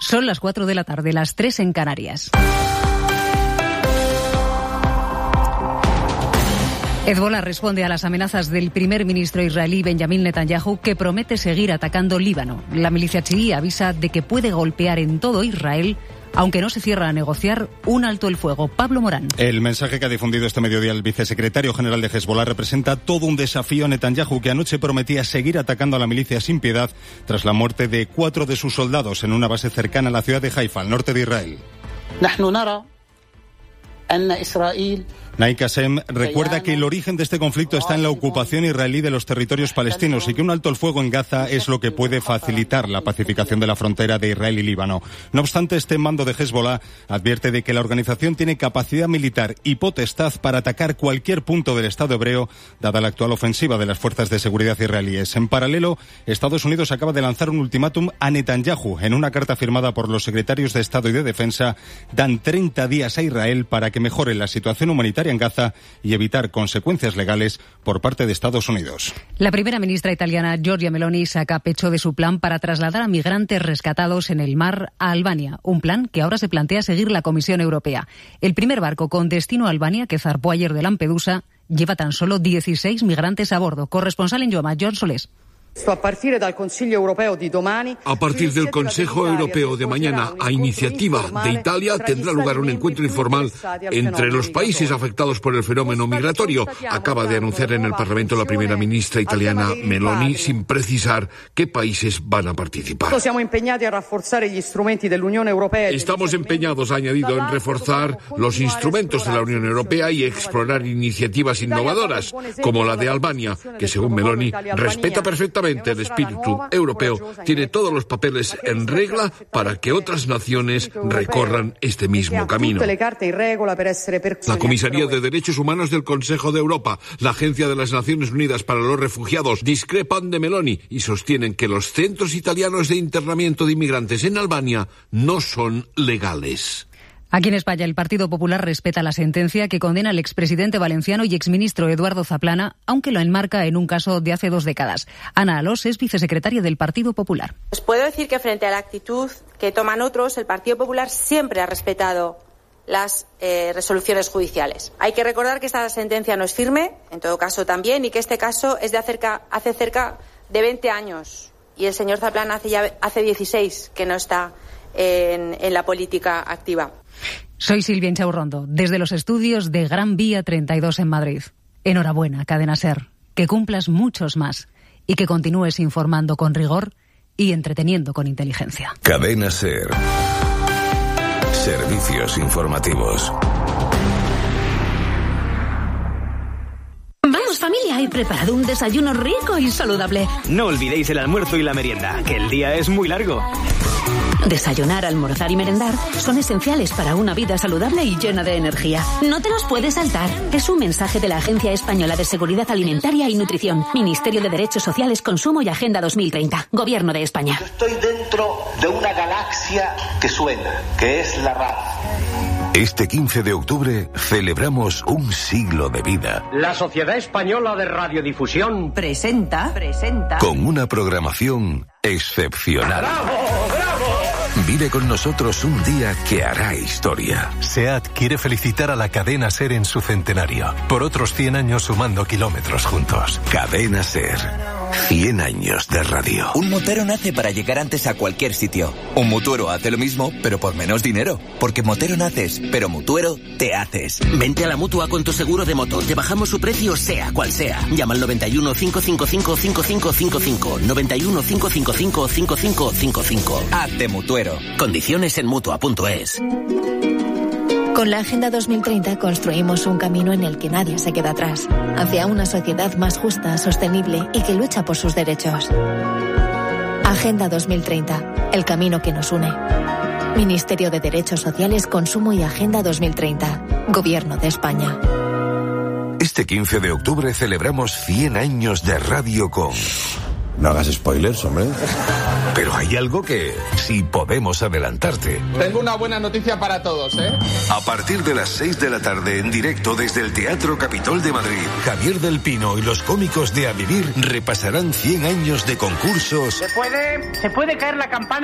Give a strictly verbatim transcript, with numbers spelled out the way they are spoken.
Son las cuatro de la tarde, las tres en Canarias. Hezbolá responde a las amenazas del primer ministro israelí Benjamin Netanyahu, que promete seguir atacando Líbano. La milicia chií avisa de que puede golpear en todo Israel, aunque no se cierra a negociar un alto el fuego. Pablo Morán. El mensaje que ha difundido este mediodía el vicesecretario general de Hezbolá representa todo un desafío a Netanyahu, que anoche prometía seguir atacando a la milicia sin piedad tras la muerte de cuatro de sus soldados en una base cercana a la ciudad de Haifa, al norte de Israel. Naik Qassem recuerda que el origen de este conflicto está en la ocupación israelí de los territorios palestinos y que un alto el fuego en Gaza es lo que puede facilitar la pacificación de la frontera de Israel y Líbano. No obstante, este mando de Hezbolá advierte de que la organización tiene capacidad militar y potestad para atacar cualquier punto del Estado hebreo, dada la actual ofensiva de las fuerzas de seguridad israelíes. En paralelo, Estados Unidos acaba de lanzar un ultimátum a Netanyahu. En una carta firmada por los secretarios de Estado y de Defensa, dan treinta días a Israel para que mejore la situación humanitaria en Gaza y evitar consecuencias legales por parte de Estados Unidos. La primera ministra italiana, Giorgia Meloni, saca pecho de su plan para trasladar a migrantes rescatados en el mar a Albania, un plan que ahora se plantea seguir la Comisión Europea. El primer barco con destino a Albania, que zarpó ayer de Lampedusa, lleva tan solo dieciséis migrantes a bordo. Corresponsal en Roma, John Solés. A partir del Consejo Europeo de mañana, a iniciativa de Italia, tendrá lugar un encuentro informal entre los países afectados por el fenómeno migratorio. Acaba de anunciar en el Parlamento la primera ministra italiana Meloni, sin precisar qué países van a participar. Estamos empeñados, ha añadido, en reforzar los instrumentos de la Unión Europea y explorar iniciativas innovadoras, como la de Albania, que según Meloni respeta perfectamente el espíritu europeo, tiene todos los papeles en regla para que otras naciones recorran este mismo camino. La Comisaría de Derechos Humanos del Consejo de Europa, la Agencia de las Naciones Unidas para los Refugiados, discrepan de Meloni y sostienen que los centros italianos de internamiento de inmigrantes en Albania no son legales. Aquí en España, el Partido Popular respeta la sentencia que condena al expresidente valenciano y exministro Eduardo Zaplana, aunque lo enmarca en un caso de hace dos décadas. Ana Alós es vicesecretaria del Partido Popular. Os puedo decir que frente a la actitud que toman otros, el Partido Popular siempre ha respetado las eh, resoluciones judiciales. Hay que recordar que esta sentencia no es firme, en todo caso también, y que este caso es de acerca, hace cerca de veinte años. Y el señor Zaplana hace ya hace dieciséis que no está en, en la política activa. Soy Silvia Inchaurrondo, desde los estudios de Gran Vía treinta y dos en Madrid. Enhorabuena, Cadena SER, que cumplas muchos más y que continúes informando con rigor y entreteniendo con inteligencia. Cadena SER. Servicios informativos. Vamos, familia, he preparado un desayuno rico y saludable. No olvidéis el almuerzo y la merienda, que el día es muy largo. Desayunar, almorzar y merendar son esenciales para una vida saludable y llena de energía. No te los puedes saltar. Es un mensaje de la Agencia Española de Seguridad Alimentaria y Nutrición, Ministerio de Derechos Sociales, Consumo y Agenda dos mil treinta, Gobierno de España. Yo estoy dentro de una galaxia que suena, que es la radio. Este quince de octubre celebramos un siglo de vida. La Sociedad Española de Radiodifusión presenta, presenta con una programación excepcional. ¡Bravo, bravo! Vive con nosotros un día que hará historia. SEAT quiere felicitar a la cadena SER en su centenario, por otros cien años sumando kilómetros juntos. Cadena SER, cien años de radio. Un motero nace para llegar antes a cualquier sitio. Un mutuero hace lo mismo, pero por menos dinero. Porque motero naces, pero mutuero te haces. Vente a la Mutua con tu seguro de moto. Te bajamos su precio sea cual sea. Llama al noventa y uno, cinco cinco cinco, cinco cinco cinco cinco. noventa y uno, cinco cinco cinco, cinco cinco cinco cinco. Hazte mutuero. Condiciones en Mutua punto es. Con la Agenda dos mil treinta construimos un camino en el que nadie se queda atrás, hacia una sociedad más justa, sostenible y que lucha por sus derechos. Agenda dos mil treinta, el camino que nos une. Ministerio de Derechos Sociales, Consumo y Agenda dos mil treinta, Gobierno de España. Este quince de octubre celebramos cien años de radio con... No hagas spoilers, hombre. Pero hay algo que sí podemos adelantarte. Tengo una buena noticia para todos, ¿eh? A partir de las seis de la tarde, en directo desde el Teatro Capitol de Madrid, Javier del Pino y los cómicos de A Vivir repasarán cien años de concursos. ¿Se puede, se puede caer la campana?